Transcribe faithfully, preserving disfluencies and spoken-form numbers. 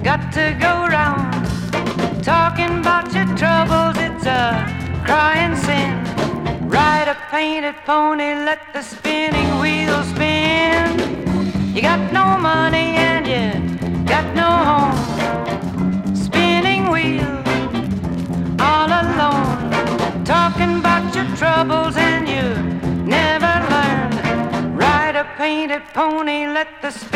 got to go round talking about your troubles. It's a crying sin. Ride a painted pony, let the spinning wheel spin. You got no money and you got no home. Spinning wheel, all alone, talking about your troubles and you never learn. Ride a painted pony, let the spinning